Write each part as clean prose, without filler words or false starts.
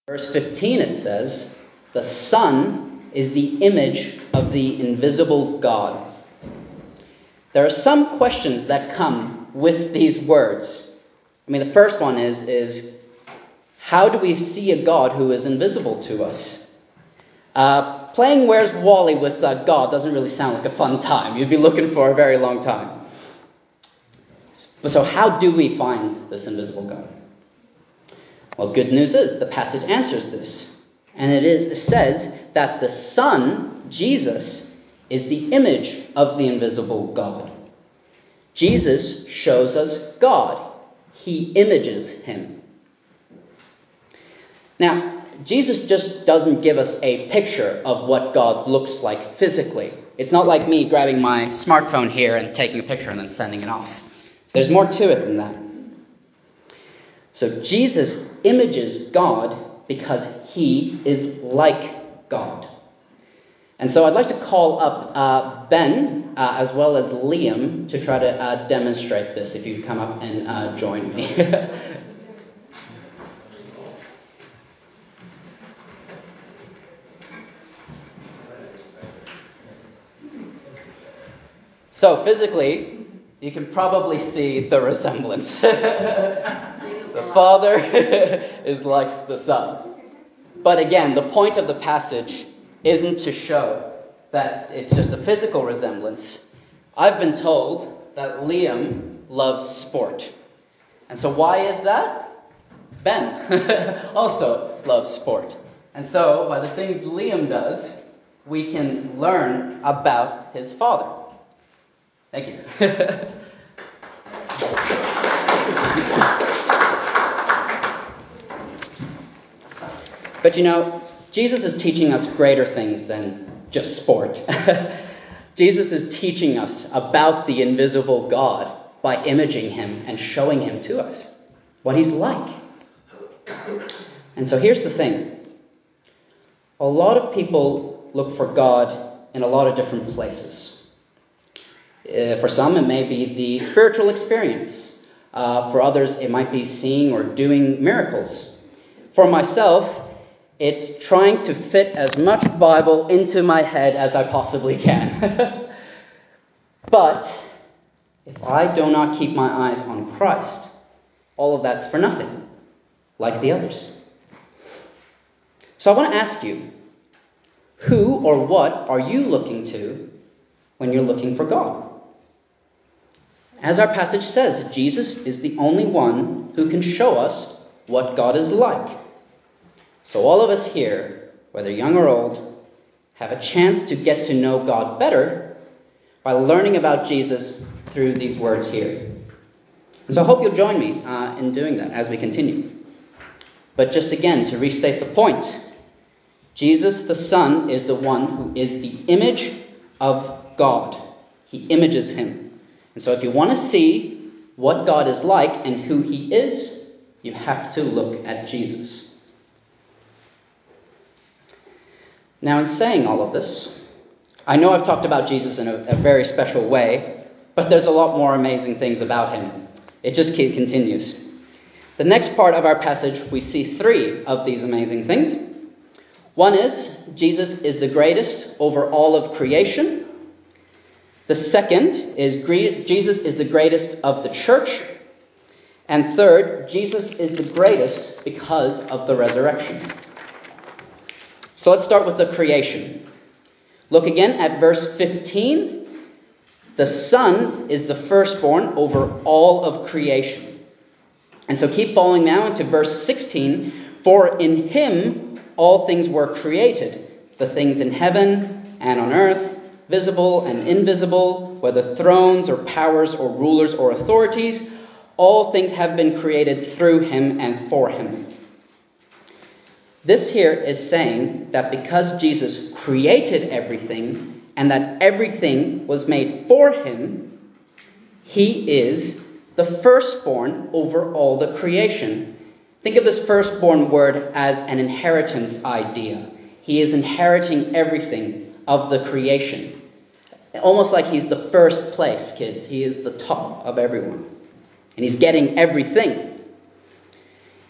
Verse 15 it says, "The Son is the image of the invisible God." There are some questions that come with these words. The first one is how do we see a God who is invisible to us? Playing Where's Wally with God doesn't really sound like a fun time. You'd be looking for a very long time. So how do we find this invisible God? Well, good news is the passage answers this. And it says that the Son, Jesus, is the image of the invisible God. Jesus shows us God. He images him. Now, Jesus just doesn't give us a picture of what God looks like physically. It's not like me grabbing my smartphone here and taking a picture and then sending it off. There's more to it than that. So Jesus images God because he is like God. And so I'd like to call up Ben as well as Liam to try to demonstrate this. If you come up and join me. So physically, you can probably see the resemblance. The Father is like the Son. But again, the point of the passage isn't to show that it's just a physical resemblance. I've been told that Liam loves sport. And so why is that? Ben also loves sport. And so by the things Liam does, we can learn about his father. Thank you. But Jesus is teaching us greater things than just sport. Jesus is teaching us about the invisible God by imaging him and showing him to us, what he's like. And so here's the thing. A lot of people look for God in a lot of different places. For some, it may be the spiritual experience. For others, it might be seeing or doing miracles. For myself, it's trying to fit as much Bible into my head as I possibly can. But if I do not keep my eyes on Christ, all of that's for nothing, like the others. So I want to ask you, who or what are you looking to when you're looking for God? As our passage says, Jesus is the only one who can show us what God is like. So all of us here, whether young or old, have a chance to get to know God better by learning about Jesus through these words here. And so I hope you'll join me in doing that as we continue. But just again, to restate the point, Jesus the Son is the one who is the image of God. He images him. And so if you want to see what God is like and who he is, you have to look at Jesus. Now, in saying all of this, I know I've talked about Jesus in a very special way, but there's a lot more amazing things about him. It just continues. The next part of our passage, we see 3 of these amazing things. One is, Jesus is the greatest over all of creation. The second is, Jesus is the greatest of the church. And third, Jesus is the greatest because of the resurrection. So let's start with the creation. Look again at verse 15. The Son is the firstborn over all of creation. And so keep following now into verse 16. For in him all things were created, the things in heaven and on earth, visible and invisible, whether thrones or powers or rulers or authorities, all things have been created through him and for him. This here is saying that because Jesus created everything and that everything was made for him, he is the firstborn over all the creation. Think of this firstborn word as an inheritance idea. He is inheriting everything of the creation. Almost like he's the first place, kids. He is the top of everyone. And he's getting everything.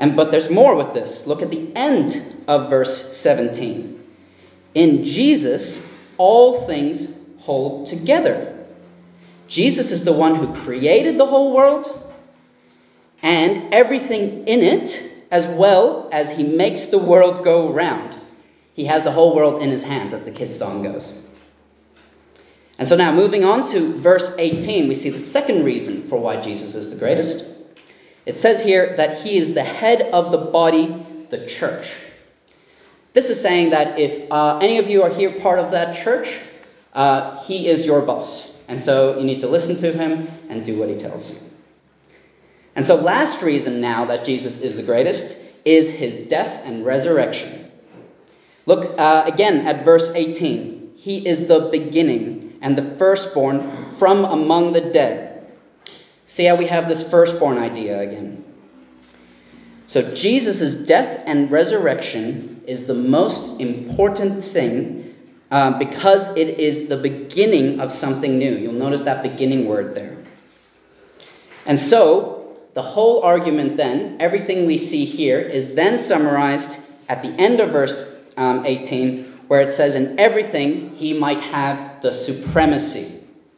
But there's more with this. Look at the end of verse 17. In Jesus, all things hold together. Jesus is the one who created the whole world and everything in it, as well as he makes the world go round. He has the whole world in his hands, as the kids' song goes. And so now moving on to verse 18, we see the second reason for why Jesus is the greatest. It says here that he is the head of the body, the church. This is saying that if any of you are here part of that church, he is your boss. And so you need to listen to him and do what he tells you. And so last reason now that Jesus is the greatest is his death and resurrection. Look again at verse 18. He is the beginning and the firstborn from among the dead. See how we have this firstborn idea again. So Jesus' death and resurrection is the most important thing because it is the beginning of something new. You'll notice that beginning word there. And so the whole argument then, everything we see here, is then summarized at the end of verse 18, where it says, in everything he might have the supremacy.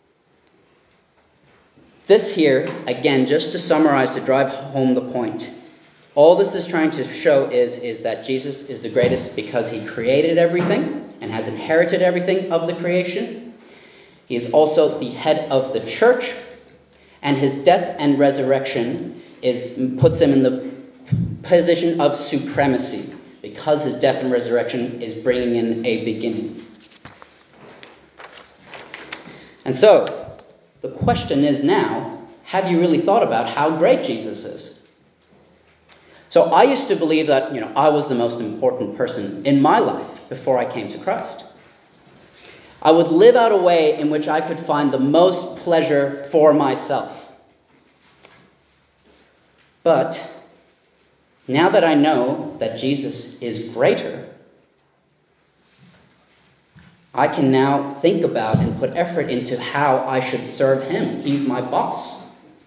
This here, again, just to summarize, to drive home the point, all this is trying to show is that Jesus is the greatest because he created everything and has inherited everything of the creation. He is also the head of the church, and his death and resurrection puts him in the position of supremacy, because his death and resurrection is bringing in a beginning. And so, the question is now, have you really thought about how great Jesus is? So I used to believe that, I was the most important person in my life before I came to Christ. I would live out a way in which I could find the most pleasure for myself. But now that I know that Jesus is greater, I can now think about and put effort into how I should serve him. He's my boss.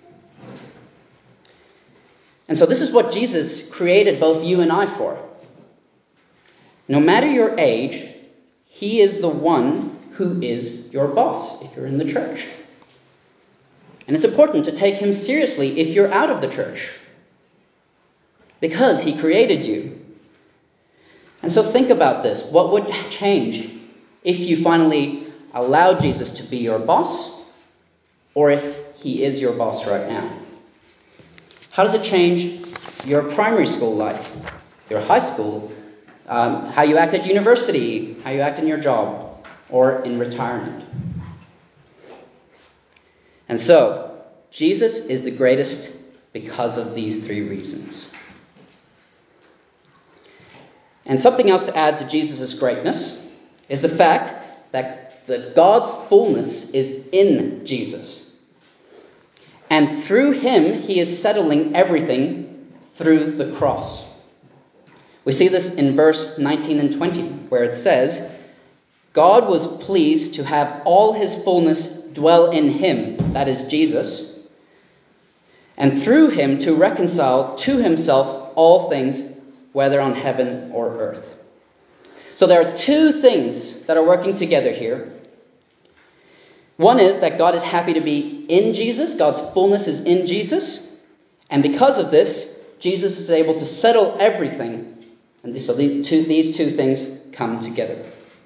And so this is what Jesus created both you and I for. No matter your age, he is the one who is your boss if you're in the church. And it's important to take him seriously if you're out of the church, because he created you. And so think about this. What would change if you finally allow Jesus to be your boss, or if he is your boss right now? How does it change your primary school life, your high school, how you act at university, how you act in your job, or in retirement? And so, Jesus is the greatest because of these three reasons. And something else to add to Jesus' greatness is the fact that God's fullness is in Jesus. And through him, he is settling everything through the cross. We see this in verse 19 and 20, where it says, God was pleased to have all his fullness dwell in him, that is Jesus, and through him to reconcile to himself all things, whether on heaven or earth. So there are two things that are working together here. One is that God is happy to be in Jesus. God's fullness is in Jesus. And because of this, Jesus is able to settle everything. And so these two things come together.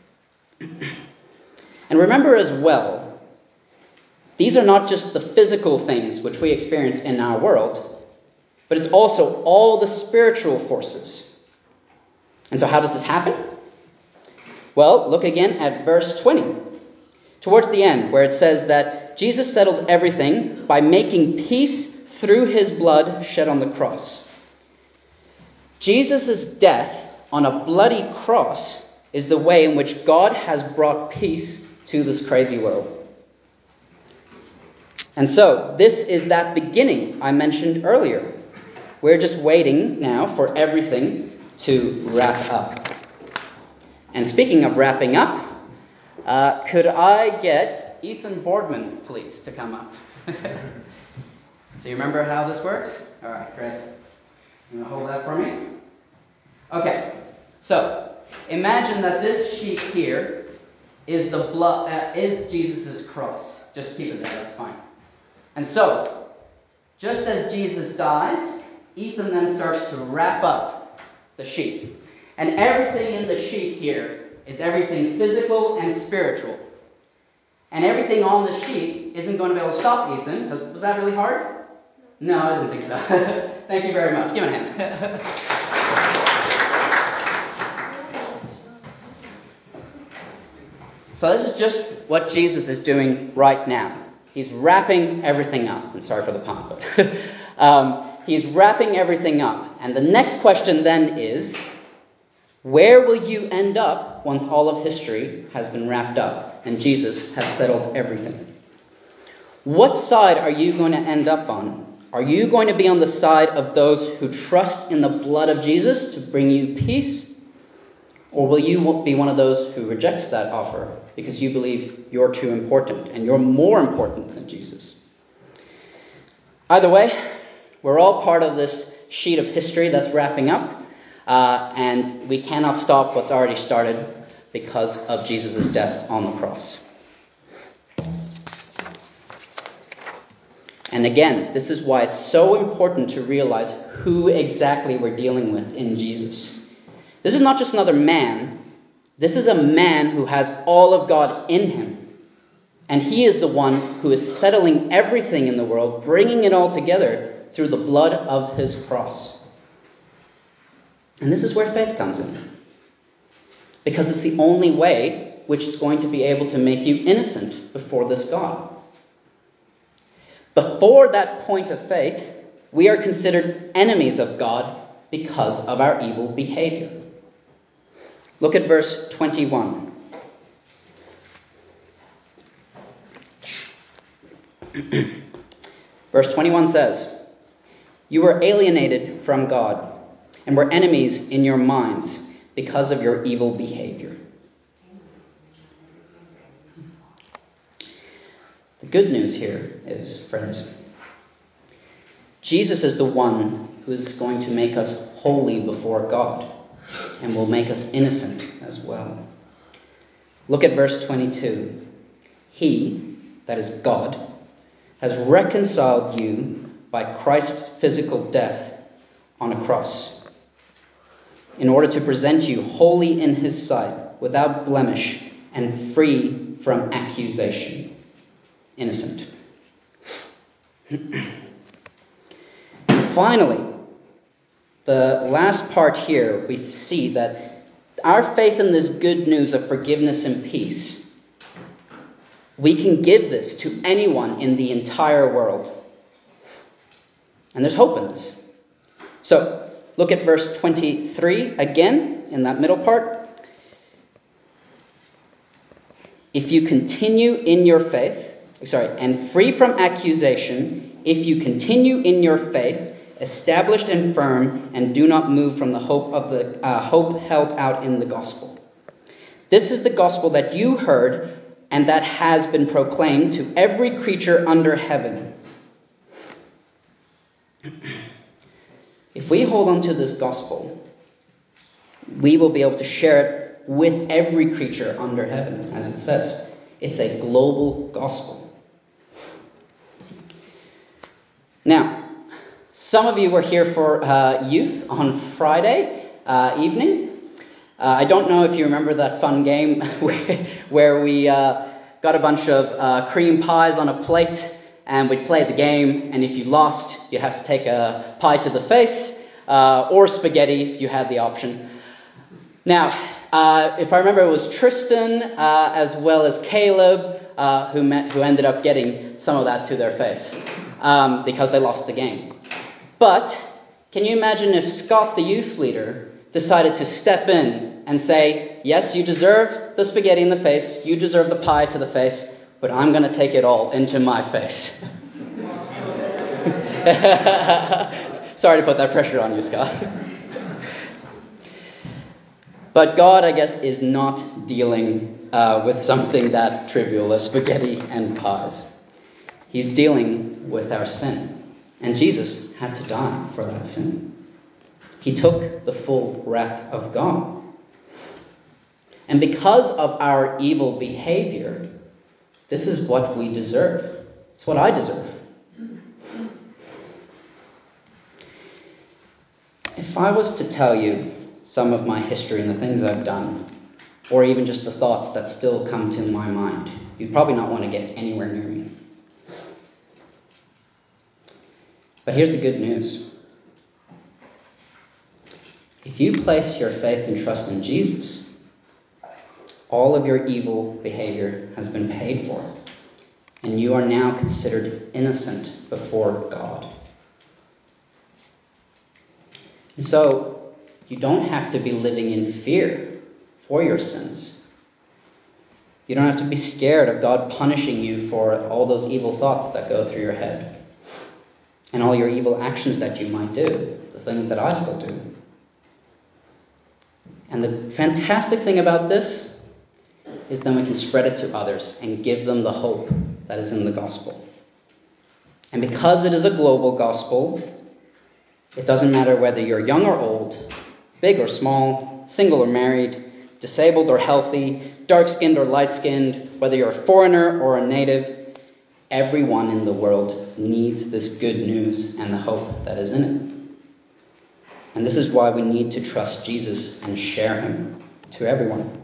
And remember as well, these are not just the physical things which we experience in our world, but it's also all the spiritual forces. And so how does this happen? Well, look again at verse 20. Towards the end, where it says that Jesus settles everything by making peace through his blood shed on the cross. Jesus' death on a bloody cross is the way in which God has brought peace to this crazy world. And so, this is that beginning I mentioned earlier. We're just waiting now for everything to wrap up. And speaking of wrapping up, could I get Ethan Boardman, please, to come up? So you remember how this works? All right, great. You want to hold that for me? Okay. So, imagine that this sheet here is the blood, is Jesus' cross. Just keep it there, that's fine. And so, just as Jesus dies, Ethan then starts to wrap up the sheet. And everything in the sheet here is everything physical and spiritual. And everything on the sheet isn't going to be able to stop Ethan. Was that really hard? No, I didn't think so. Thank you very much. Give him a hand. So this is just what Jesus is doing right now. He's wrapping everything up. I'm sorry for the pun, but he's wrapping everything up. And the next question then is, where will you end up once all of history has been wrapped up and Jesus has settled everything? What side are you going to end up on? Are you going to be on the side of those who trust in the blood of Jesus to bring you peace? Or will you be one of those who rejects that offer because you believe you're too important and you're more important than Jesus? Either way, we're all part of this sheet of history that's wrapping up. And we cannot stop what's already started because of Jesus' death on the cross. And again, this is why it's so important to realize who exactly we're dealing with in Jesus. This is not just another man. This is a man who has all of God in him. And he is the one who is settling everything in the world, bringing it all together through the blood of his cross. And this is where faith comes in. Because it's the only way which is going to be able to make you innocent before this God. Before that point of faith, we are considered enemies of God because of our evil behavior. Look at verse 21. Verse 21 says, "You were alienated from God and were enemies in your minds because of your evil behavior." The good news here is, friends, Jesus is the one who is going to make us holy before God and will make us innocent as well. Look at verse 22. He, that is God, has reconciled you by Christ's physical death on a cross, in order to present you holy in his sight, without blemish and free from accusation. Innocent. Finally, the last part here, we see that our faith in this good news of forgiveness and peace, we can give this to anyone in the entire world. And there's hope in this. So, look at verse 23 again, in that middle part. If you continue in your faith, and free from accusation, if you continue in your faith, established and firm, and do not move from the hope held out in the gospel. This is the gospel that you heard and that has been proclaimed to every creature under heaven. If we hold on to this gospel, we will be able to share it with every creature under heaven, as it says. It's a global gospel. Now, some of you were here for youth on Friday evening. I don't know if you remember that fun game where we got a bunch of cream pies on a plate and we'd play the game, and if you lost, you have to take a pie to the face or spaghetti if you had the option. Now, if I remember, it was Tristan as well as Caleb who ended up getting some of that to their face because they lost the game. But can you imagine if Scott, the youth leader, decided to step in and say, yes, you deserve the spaghetti in the face, you deserve the pie to the face, but I'm going to take it all into my face. Sorry to put that pressure on you, Scott. But God, I guess, is not dealing with something that trivial as spaghetti and pies. He's dealing with our sin. And Jesus had to die for that sin. He took the full wrath of God. And because of our evil behavior, this is what we deserve. It's what I deserve. If I was to tell you some of my history and the things I've done, or even just the thoughts that still come to my mind, you'd probably not want to get anywhere near me. But here's the good news. If you place your faith and trust in Jesus, all of your evil behavior has been paid for, and you are now considered innocent before God. And so, you don't have to be living in fear for your sins. You don't have to be scared of God punishing you for all those evil thoughts that go through your head, and all your evil actions that you might do, the things that I still do. And the fantastic thing about this is then we can spread it to others and give them the hope that is in the gospel. And because it is a global gospel, it doesn't matter whether you're young or old, big or small, single or married, disabled or healthy, dark-skinned or light-skinned, whether you're a foreigner or a native, everyone in the world needs this good news and the hope that is in it. And this is why we need to trust Jesus and share him to everyone.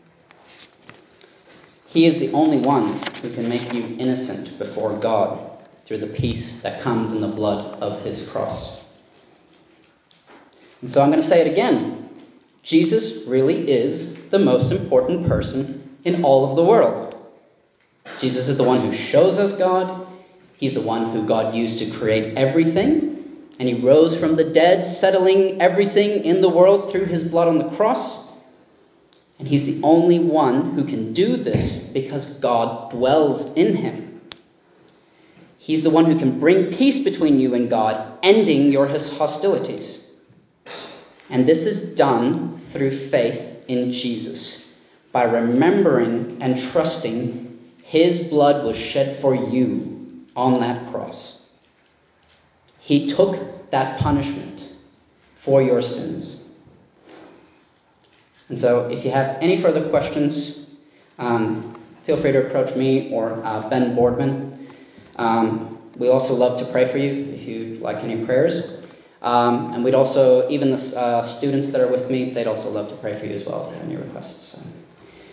He is the only one who can make you innocent before God through the peace that comes in the blood of his cross. And so I'm going to say it again. Jesus really is the most important person in all of the world. Jesus is the one who shows us God. He's the one who God used to create everything. And he rose from the dead, settling everything in the world through his blood on the cross. And he's the only one who can do this because God dwells in him. He's the one who can bring peace between you and God, ending your hostilities. And this is done through faith in Jesus, by remembering and trusting his blood was shed for you on that cross. He took that punishment for your sins. And so if you have any further questions, feel free to approach me or Ben Boardman. We also love to pray for you if you'd like any prayers. And we'd also, even the students that are with me, they'd also love to pray for you as well if you have any requests. So.